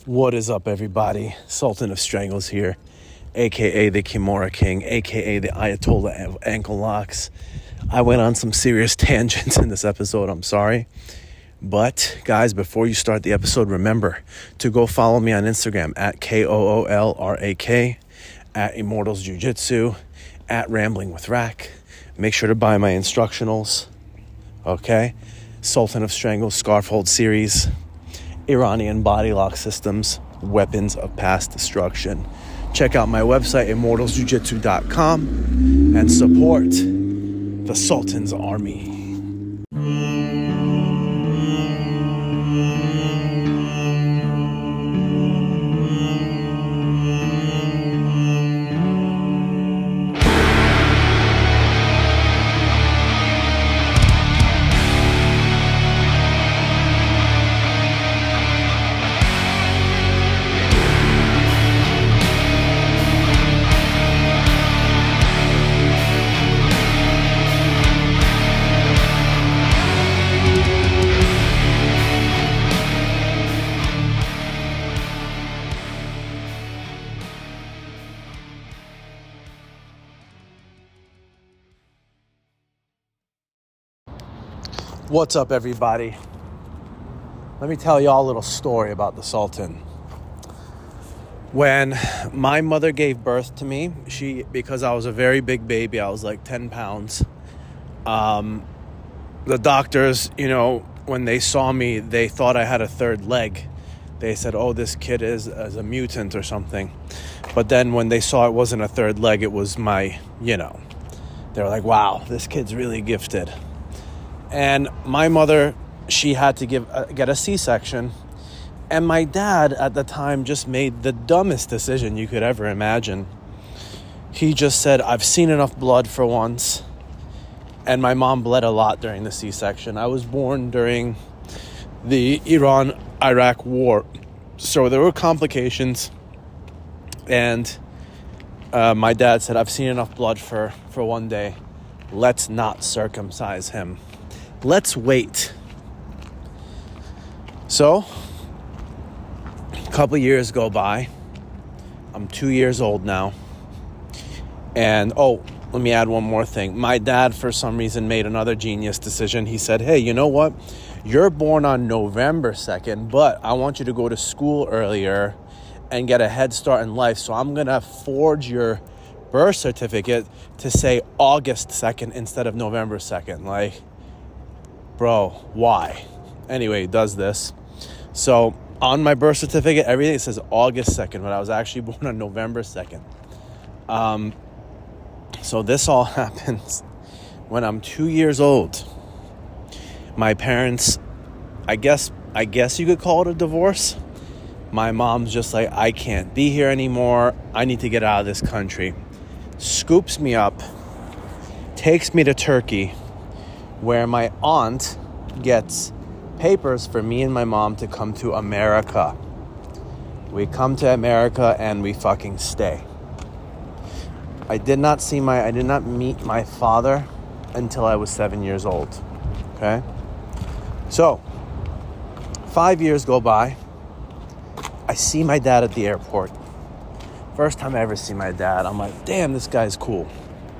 What is up, everybody? Sultan of Strangles here, aka the Kimura King, aka the Ayatollah of ankle locks. I went on some serious tangents in this episode, I'm sorry. But guys, before you start the episode, remember to go follow me on Instagram at KOOLRAK, at Immortals Jiu Jitsu, at Rambling with Rack. Make sure to buy my instructionals, okay? Sultan of Strangles Scarf Hold Series, Iranian Body Lock Systems, Weapons of Past Destruction. Check out my website, immortalsjujitsu.com, and support the Sultan's Army. What's up, everybody? Let me tell y'all a little story about the Sultan. When my mother gave birth to me, because I was a very big baby, I was like 10 pounds. The doctors, when they saw me, they thought I had a third leg. They said, oh, this kid is a mutant or something. But then when they saw it wasn't a third leg, it was my, they were like, wow, this kid's really gifted. And my mother, she had to get a C-section. And my dad at the time just made the dumbest decision you could ever imagine. He just said, I've seen enough blood for once. And my mom bled a lot during the C-section. I was born during the Iran-Iraq war. So there were complications. And my dad said, I've seen enough blood for one day. Let's not circumcise him. Let's wait. So, a couple years go by. I'm 2 years old now. And, let me add one more thing. My dad, for some reason, made another genius decision. He said, hey, you know what? You're born on November 2nd, but I want you to go to school earlier and get a head start in life. So I'm going to forge your birth certificate to say August 2nd instead of November 2nd. Bro, why? Anyway, he does this. So on my birth certificate, everything says August 2nd, but I was actually born on November 2nd. So this all happens when I'm 2 years old. My parents, I guess you could call it a divorce. My mom's just like, I can't be here anymore. I need to get out of this country. Scoops me up, takes me to Turkey, where my aunt gets papers for me and my mom to come to America. We come to America and we fucking stay. I did not meet my father until I was 7 years old. Okay? So, 5 years go by. I see my dad at the airport. First time I ever see my dad, I'm like, damn, this guy's cool.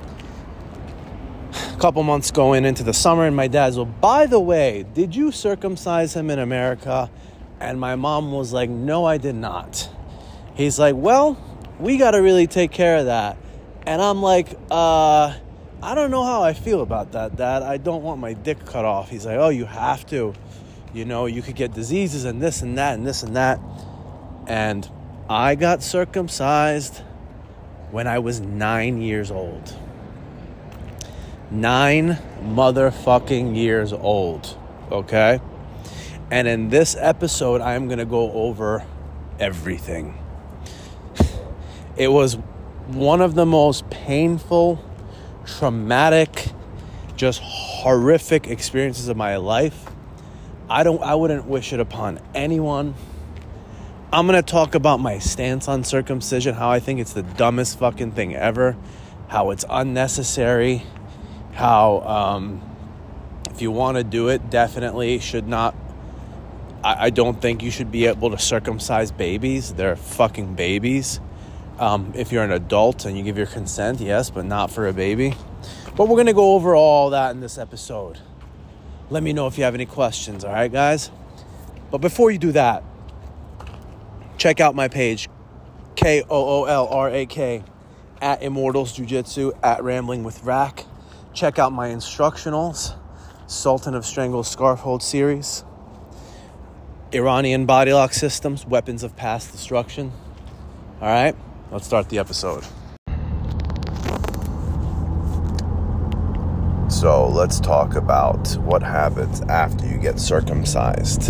Couple months going into the summer, and my dad's, well, by the way, did you circumcise him in America? And my mom was like, no, I did not. He's like, well, we got to really take care of that. And I'm like, I don't know how I feel about that, Dad. I don't want my dick cut off. He's like, oh, you have to. You could get diseases and this and that and this and that. And I got circumcised when I was 9 years old. 9 motherfucking years old, okay? And in this episode, I'm going to go over everything. It was one of the most painful, traumatic, just horrific experiences of my life. I wouldn't wish it upon anyone. I'm going to talk about my stance on circumcision, how I think it's the dumbest fucking thing ever, how it's unnecessary, how if you want to do it, definitely should not I don't think you should be able to circumcise babies. They're fucking babies. If you're an adult and you give your consent, yes, but not for a baby. But we're going to go over all that in this episode. Let me know if you have any questions, all right, guys? But before you do that, check out my page, KOOLRAK, at Immortals Jiu-Jitsu, at Rambling with Rack. Check out my instructionals, Sultan of Strangle Scarf Hold series, Iranian body lock systems, weapons of past destruction. All right, let's start the episode. So let's talk about what happens after you get circumcised.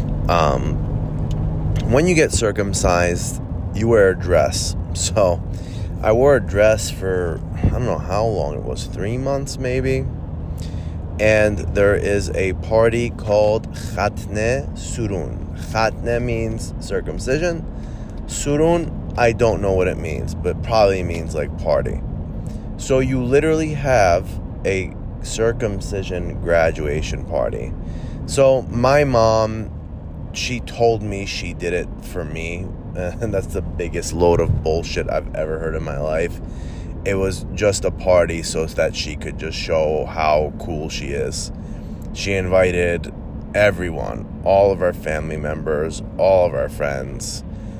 When you get circumcised, you wear a dress. So I wore a dress for, I don't know how long it was, 3 months maybe. And there is a party called Khatne Surun. Khatne means circumcision. Surun, I don't know what it means, but probably means like party. So you literally have a circumcision graduation party. So my mom, she told me she did it for me, and that's the biggest load of bullshit I've ever heard in my life. It was just a party so that she could just show how cool she is. She invited everyone, all of our family members, all of our friends,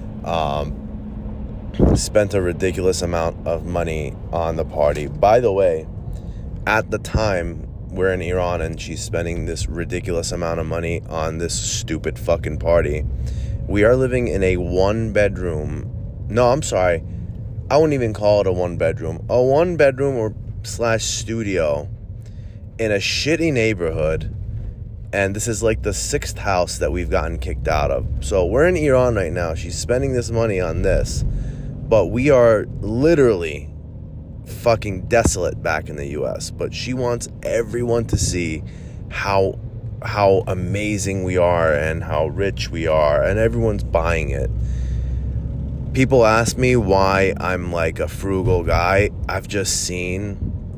spent a ridiculous amount of money on the party. By the way, at the time, we're in Iran and she's spending this ridiculous amount of money on this stupid fucking party. We are living in a one-bedroom. No, I'm sorry. I wouldn't even call it a one-bedroom. A one-bedroom or / studio in a shitty neighborhood. And this is like the 6th house that we've gotten kicked out of. So we're in Iran right now. She's spending this money on this. But we are literally fucking desolate back in the US, but she wants everyone to see how amazing we are and how rich we are, and everyone's buying it. People ask me why I'm like a frugal guy. I've just seen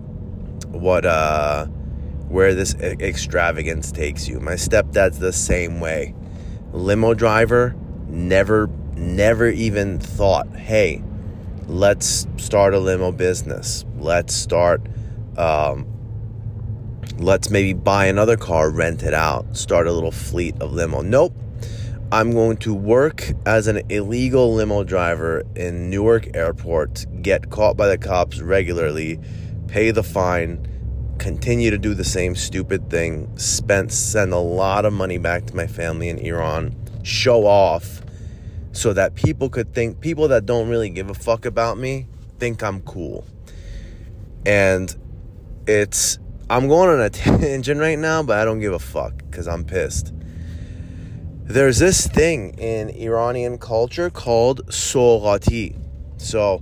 where this extravagance takes you. My stepdad's the same way. Limo driver, never even thought, hey, let's start a limo business. Let's maybe buy another car, rent it out, start a little fleet of limo. Nope. I'm going to work as an illegal limo driver in Newark Airport, get caught by the cops regularly, pay the fine, continue to do the same stupid thing, send a lot of money back to my family in Iran, show off, so that people that don't really give a fuck about me think I'm cool. And I'm going on a tangent right now, but I don't give a fuck because I'm pissed. There's this thing in Iranian culture called Soghati. So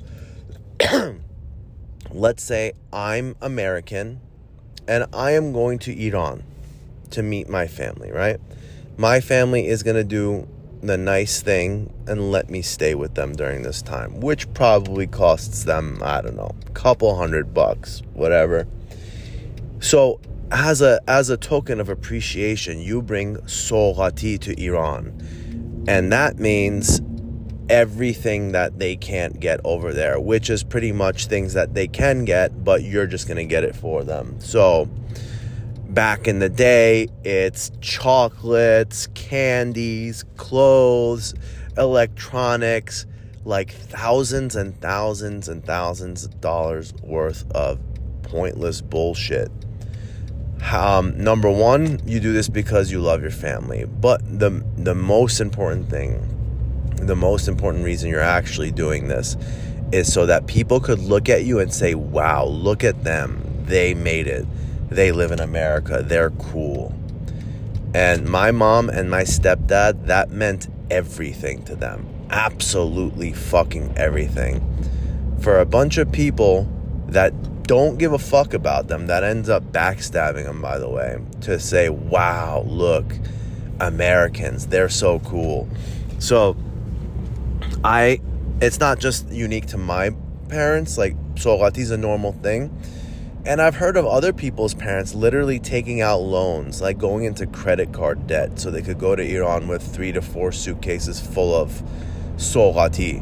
let's say I'm American and I am going to Iran to meet my family, right? My family is going to do the nice thing and let me stay with them during this time, which probably costs them, I don't know, a couple $100, whatever. So as a token of appreciation, you bring Soghati to Iran, and that means everything that they can't get over there, which is pretty much things that they can get, but you're just going to get it for them. So back in the day, it's chocolates, candies, clothes, electronics, like thousands and thousands and thousands of dollars worth of pointless bullshit. Number one, you do this because you love your family. But the most important thing, the most important reason you're actually doing this is so that people could look at you and say, wow, look at them. They made it. They live in America. They're cool. And my mom and my stepdad, that meant everything to them. Absolutely fucking everything. For a bunch of people that don't give a fuck about them, that ends up backstabbing them, by the way, to say, wow, look, Americans, they're so cool. So it's not just unique to my parents. Like, Soghati's a normal thing. And I've heard of other people's parents literally taking out loans, like going into credit card debt so they could go to Iran with 3 to 4 suitcases full of soghati.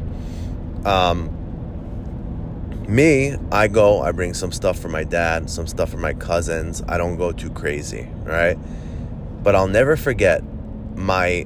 Me, I bring some stuff for my dad, some stuff for my cousins. I don't go too crazy, right? But I'll never forget my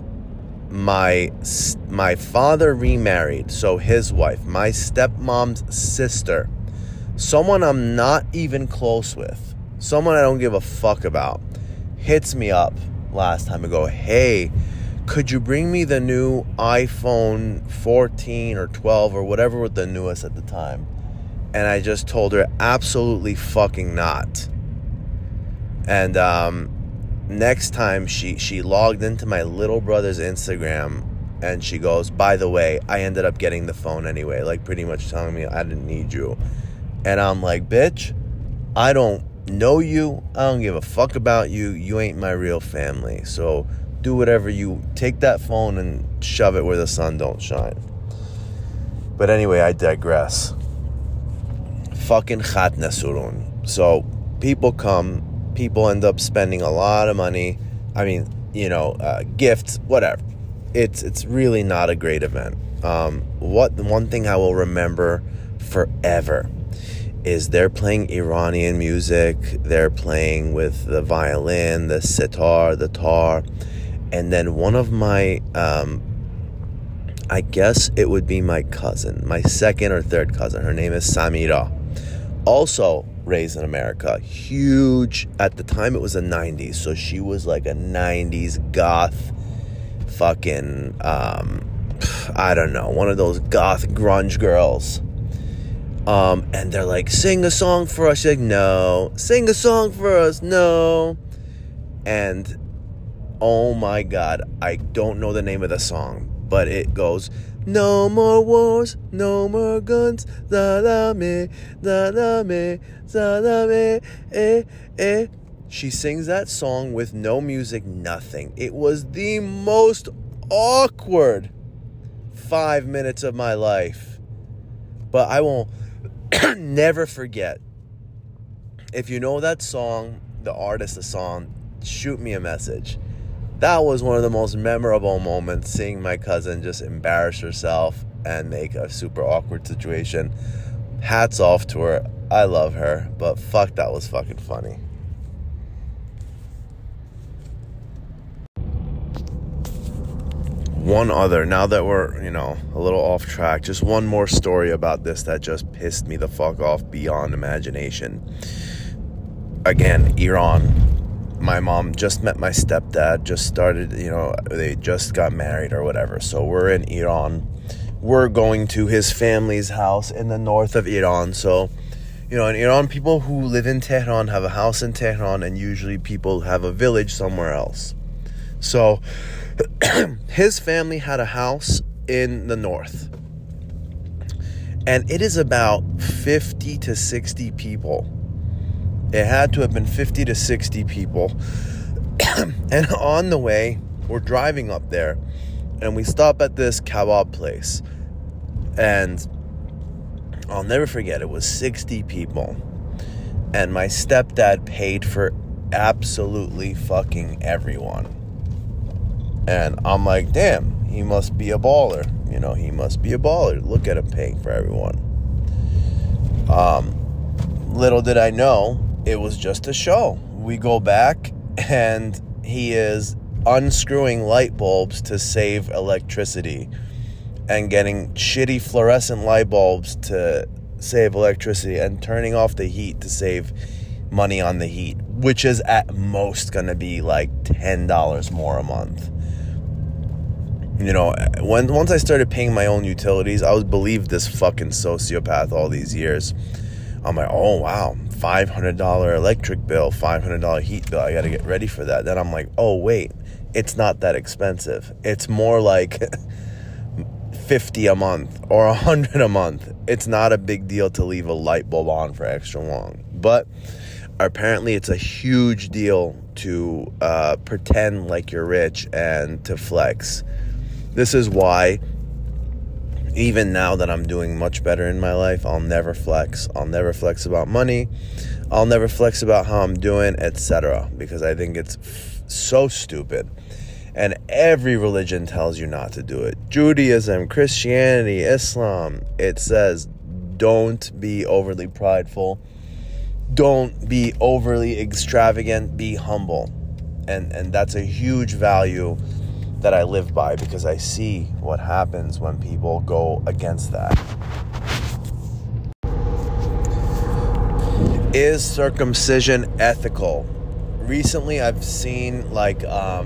father remarried, so his wife, my stepmom's sister, someone I'm not even close with, someone I don't give a fuck about, hits me up last time and go, hey, could you bring me the new iPhone 14 or 12 or whatever was the newest at the time? And I just told her, absolutely fucking not. And next time she logged into my little brother's Instagram and she goes, by the way, I ended up getting the phone anyway, like pretty much telling me I didn't need you. And I'm like, bitch, I don't know you. I don't give a fuck about you. You ain't my real family. So do whatever take that phone and shove it where the sun don't shine. But anyway, I digress. Fucking Khat Nasurun. So people end up spending a lot of money. I mean, gifts, whatever. It's really not a great event. The one thing I will remember forever is they're playing Iranian music. They're playing with the violin, the sitar, the tar. And then one of my, I guess it would be my cousin, my second or third cousin. Her name is Samira. Also raised in America. Huge. At the time, it was the 90s. So she was like a 90s goth fucking, I don't know, one of those goth grunge girls. And they're like, sing a song for us. She's like, no. Sing a song for us. No. And oh my God, I don't know the name of the song, but it goes, no more wars, no more guns, Zalame, Zalame, Zalame, eh. She sings that song with no music, nothing. It was the most awkward 5 minutes of my life. But I will never forget. If you know that song, the artist, the song, shoot me a message. That was one of the most memorable moments, seeing my cousin just embarrass herself and make a super awkward situation. Hats off to her. I love her, but fuck, that was fucking funny. One other, now that we're, a little off track, just one more story about this that just pissed me the fuck off beyond imagination. Again, Iran. My mom just met my stepdad, just started, they just got married or whatever. So we're in Iran. We're going to his family's house in the north of Iran. So, in Iran, people who live in Tehran have a house in Tehran, and usually people have a village somewhere else. So his family had a house in the north. And it is about 50 to 60 people. It had to have been 50 to 60 people. And on the way, we're driving up there, and we stop at this kebab place. And I'll never forget, it was 60 people. And my stepdad paid for absolutely fucking everyone. And I'm like, damn, he must be a baller. He must be a baller. Look at him paying for everyone. Little did I know, it was just a show. We go back, and he is unscrewing light bulbs to save electricity and getting shitty fluorescent light bulbs to save electricity and turning off the heat to save money on the heat, which is at most going to be like $10 more a month. Once I started paying my own utilities, I was believed this fucking sociopath all these years. I'm like, oh wow, $500 electric bill, $500 heat bill. I got to get ready for that. Then I'm like, oh wait, it's not that expensive. It's more like $50 a month or $100 a month. It's not a big deal to leave a light bulb on for extra long. But apparently it's a huge deal to pretend like you're rich and to flex. This is why, even now that I'm doing much better in my life, I'll never flex. I'll never flex about money. I'll never flex about how I'm doing, etc. Because I think it's so stupid. And every religion tells you not to do it. Judaism, Christianity, Islam, it says don't be overly prideful. Don't be overly extravagant. Be humble. And that's a huge value that I live by, because I see what happens when people go against that. Is circumcision ethical? Recently, I've seen like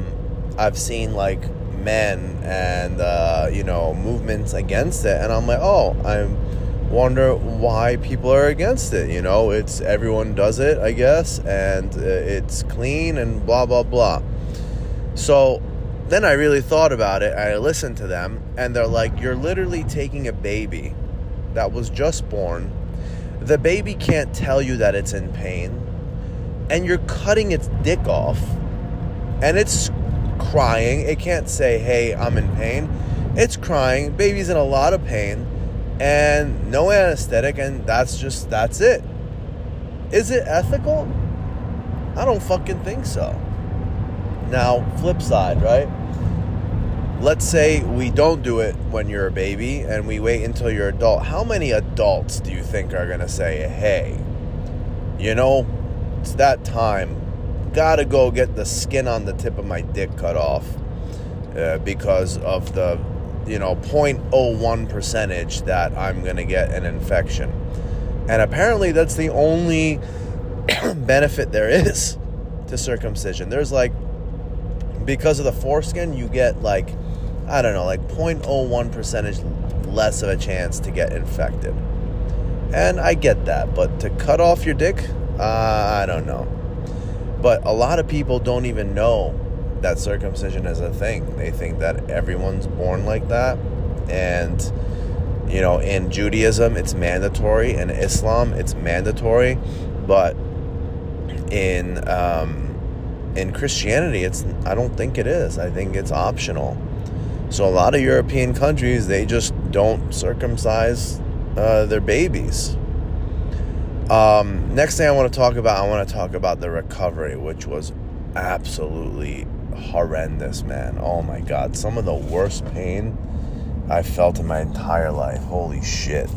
men and movements against it, and I'm like, I wonder why people are against it. It's everyone does it, I guess, and it's clean and blah blah blah. So then I really thought about it. I listened to them, and they're like, you're literally taking a baby that was just born. The baby can't tell you that it's in pain, and you're cutting its dick off, and it's crying. It can't say, hey, I'm in pain. It's crying. Baby's in a lot of pain, and no anesthetic, and that's it. Is it ethical? I don't fucking think so. Now, flip side, right? Let's say we don't do it when you're a baby and we wait until you're adult. How many adults do you think are going to say, hey, it's that time. Gotta go get the skin on the tip of my dick cut off because of the, 0.01 percentage that I'm going to get an infection. And apparently that's the only benefit there is to circumcision. There's because of the foreskin, you get 0.01 percentage less of a chance to get infected. And I get that, but to cut off your dick, I don't know. But a lot of people don't even know that circumcision is a thing. They think that everyone's born like that. And, in Judaism, it's mandatory. In Islam, it's mandatory. But in Christianity, I don't think it is. I think it's optional. So a lot of European countries, they just don't circumcise their babies. Next thing I want to talk about the recovery, which was absolutely horrendous, man. Oh my God. Some of the worst pain I felt in my entire life. Holy shit.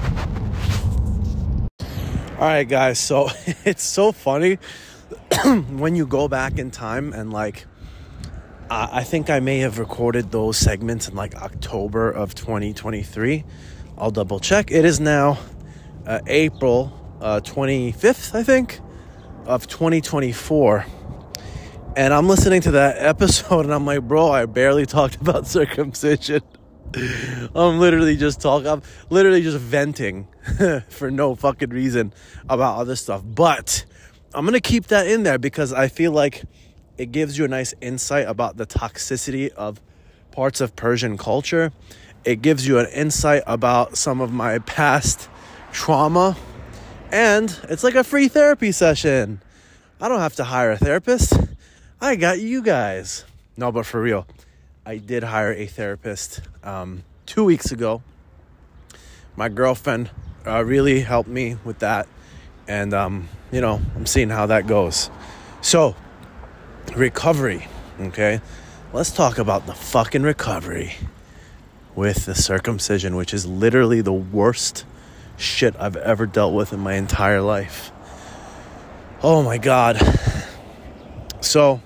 All right, guys. So it's so funny when you go back in time and I think I may have recorded those segments in October of 2023. I'll double check. It is now April 25th, I think, of 2024. And I'm listening to that episode and I'm like, bro, I barely talked about circumcision. I'm literally just venting for no fucking reason about other stuff. But I'm going to keep that in there because I feel like it gives you a nice insight about the toxicity of parts of Persian culture. It gives you an insight about some of my past trauma. And it's like a free therapy session. I don't have to hire a therapist. I got you guys. No, but for real, I did hire a therapist 2 weeks ago. My girlfriend really helped me with that. And, I'm seeing how that goes. So, recovery, okay? Let's talk about the fucking recovery with the circumcision, which is literally the worst shit I've ever dealt with in my entire life. Oh my God. So,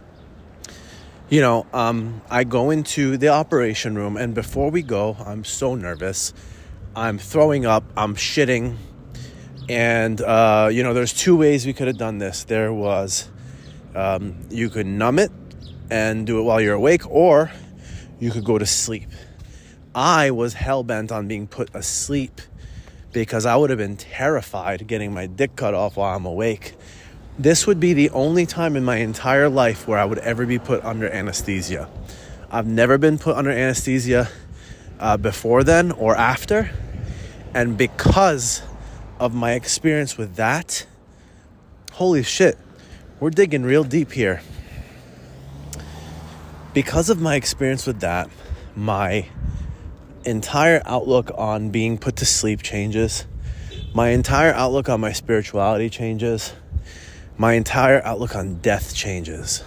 I go into the operation room, and before we go, I'm so nervous. I'm throwing up, I'm shitting. And, there's two ways we could have done this. There was, you could numb it and do it while you're awake, or you could go to sleep. I was hell-bent on being put asleep because I would have been terrified getting my dick cut off while I'm awake. This would be the only time in my entire life where I would ever be put under anesthesia. I've never been put under anesthesia before then or after. And because of my experience with that, holy shit, we're digging real deep here. Because of my experience with that, my entire outlook on being put to sleep changes. My entire outlook on my spirituality changes. My entire outlook on death changes.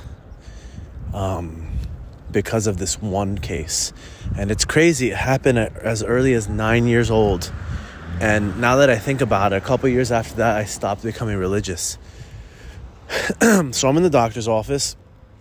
Because of this one case. And it's crazy. It happened as early as 9 years old. And now that I think about it, a couple years after that, I stopped becoming religious. So I'm in the doctor's office.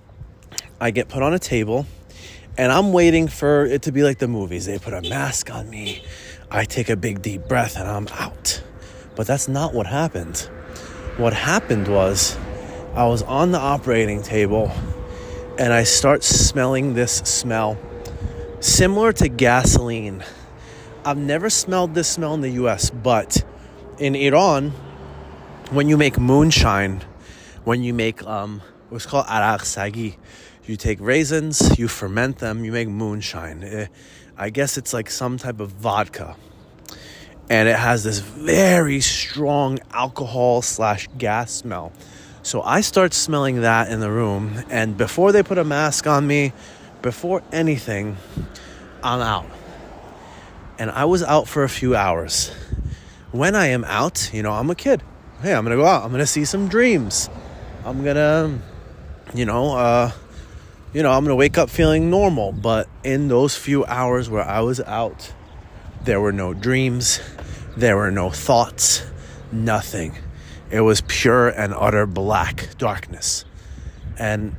I get put on a table. And I'm waiting for it to be like the movies. They put a mask on me. I take a big deep breath and I'm out. But that's not what happened. What happened was I was on the operating table and I start smelling this smell similar to gasoline. I've never smelled this smell in the US, but in Iran, when you make moonshine, when you make what's called araq sagi, you take raisins, you ferment them, you make moonshine. I guess it's like some type of vodka. And it has this very strong alcohol/gas smell. So I start smelling that in the room. And before they put a mask on me, before anything, I'm out. And I was out for a few hours. When I am out, I'm a kid. Hey, I'm going to go out. I'm going to see some dreams. I'm going to, I'm going to wake up feeling normal. But in those few hours where I was out, there were no dreams. There were no thoughts. Nothing. It was pure and utter black darkness. And,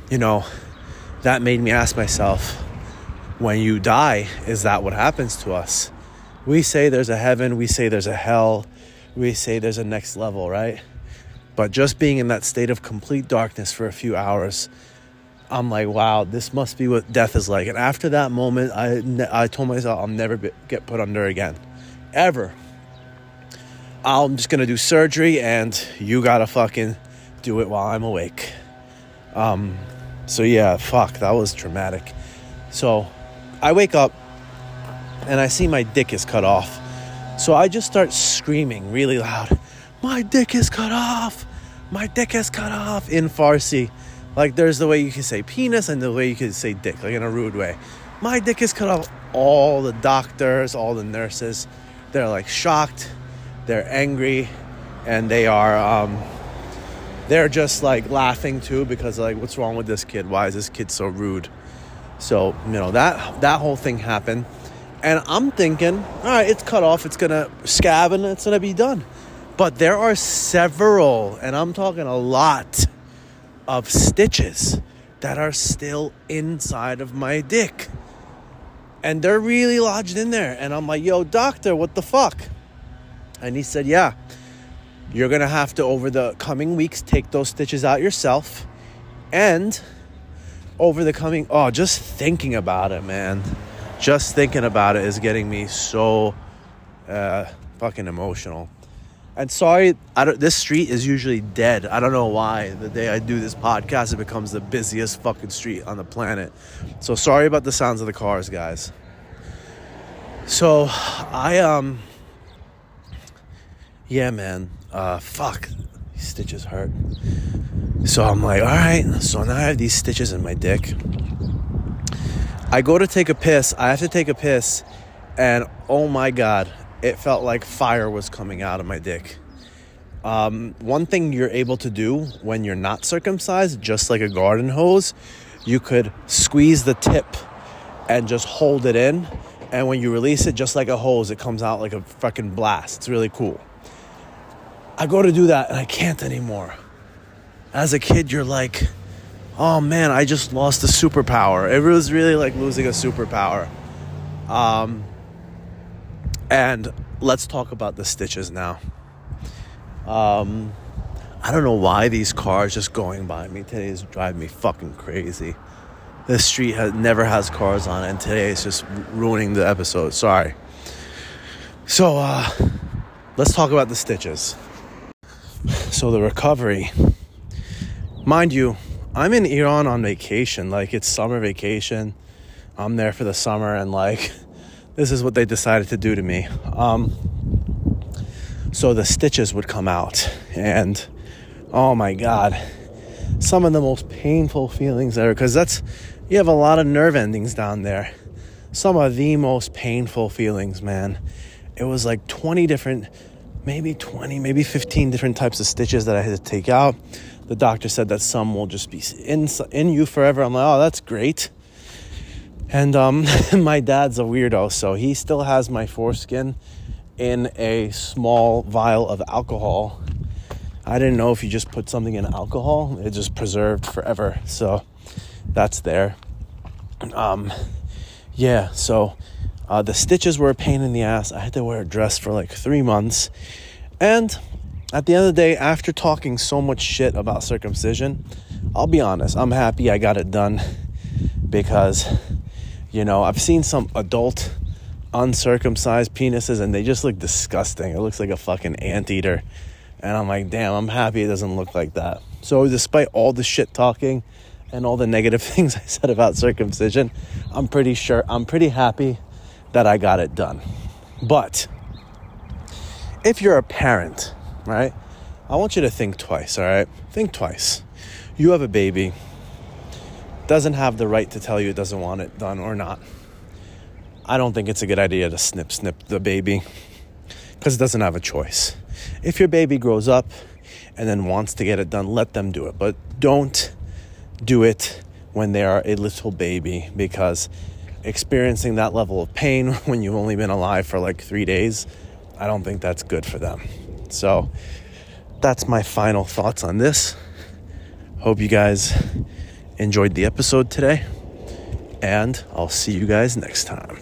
that made me ask myself, when you die, is that what happens to us? We say there's a heaven. We say there's a hell. We say there's a next level, right? But just being in that state of complete darkness for a few hours, I'm like, wow, this must be what death is like. And after that moment, I told myself I'll never get put under again. Ever. I'm just going to do surgery and you got to fucking do it while I'm awake. So yeah, fuck, that was traumatic. So I wake up and I see my dick is cut off. So I just start screaming really loud. My dick is cut off. My dick is cut off in Farsi. Like there's the way you can say penis and the way you can say dick, like in a rude way. My dick is cut off. All the doctors, all the nurses, they're like shocked. They're angry, and they're just like laughing too because like, what's wrong with this kid? Why is this kid so rude? So, that whole thing happened, and I'm thinking, all right, it's cut off. It's going to scab and it's going to be done. But there are several, and I'm talking a lot of stitches that are still inside of my dick. And they're really lodged in there. And I'm like, yo, doctor, what the fuck? And he said, yeah, you're going to have to, over the coming weeks, take those stitches out yourself. And over the coming, just thinking about it, man. Just thinking about it is getting me so fucking emotional. And sorry, this street is usually dead. I don't know why. The day I do this podcast, it becomes the busiest fucking street on the planet. So sorry about the sounds of the cars, guys. So yeah, man. Fuck. These stitches hurt. So I'm like, all right. So now I have these stitches in my dick. I go to take a piss. I have to take a piss. And oh my God, it felt like fire was coming out of my dick. One thing you're able to do when you're not circumcised, just like a garden hose, you could squeeze the tip and just hold it in. And when you release it, just like a hose, it comes out like a fucking blast. It's really cool. I go to do that and I can't anymore. As a kid, you're like, oh man, I just lost a superpower. It was really like losing a superpower. And let's talk about the stitches now. I don't know why these cars just going by me today is driving me fucking crazy. This street never has cars on it, and today it's just ruining the episode. Sorry. So, let's talk about the stitches. So the recovery. Mind you, I'm in Iran on vacation. Like, it's summer vacation. I'm there for the summer, and like, this is what they decided to do to me. So the stitches would come out, and oh my God, some of the most painful feelings ever, because you have a lot of nerve endings down there. some of the most painful feelings, man. It was like 20 different, maybe 15 different types of stitches that I had to take out. The doctor said that some will just be in you forever. I'm like, oh, that's great. And my dad's a weirdo, so he still has my foreskin in a small vial of alcohol. I didn't know if you just put something in alcohol, it just preserved forever. So that's there. So the stitches were a pain in the ass. I had to wear a dress for like 3 months. And at the end of the day, after talking so much shit about circumcision, I'll be honest, I'm happy I got it done. Because, I've seen some adult uncircumcised penises and they just look disgusting. It looks like a fucking anteater. And I'm like, damn, I'm happy it doesn't look like that. So despite all the shit talking and all the negative things I said about circumcision, I'm pretty happy that I got it done. But if you're a parent, right, I want you to think twice, all right? Think twice. You have a baby, doesn't have the right to tell you it doesn't want it done or not. I don't think it's a good idea to snip the baby because it doesn't have a choice. If your baby grows up and then wants to get it done, let them do it. But don't do it when they are a little baby, because experiencing that level of pain when you've only been alive for like 3 days, I don't think that's good for them. So that's my final thoughts on this. Hope you guys enjoyed the episode today, and I'll see you guys next time.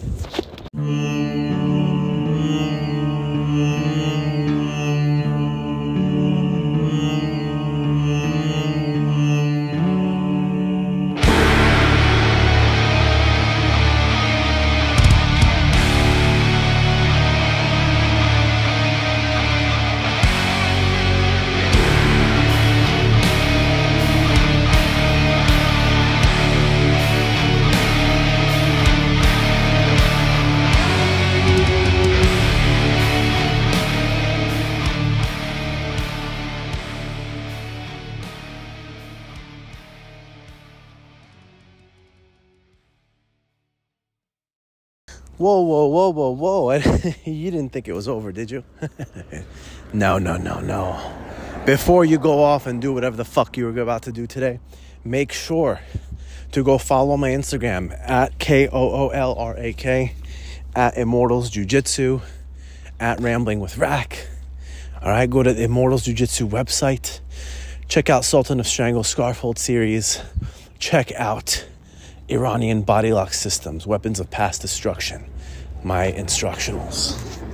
Whoa. You didn't think it was over, did you? No. Before you go off and do whatever the fuck you were about to do today, make sure to go follow my Instagram at KOOLRAK, at Immortals Jiu-Jitsu, at Rambling with Rack. All right, go to the Immortals Jiu-Jitsu website. Check out Sultan of Strangle Scarfold series. Check out Iranian Body Lock Systems, Weapons of Past Destruction, my instructionals.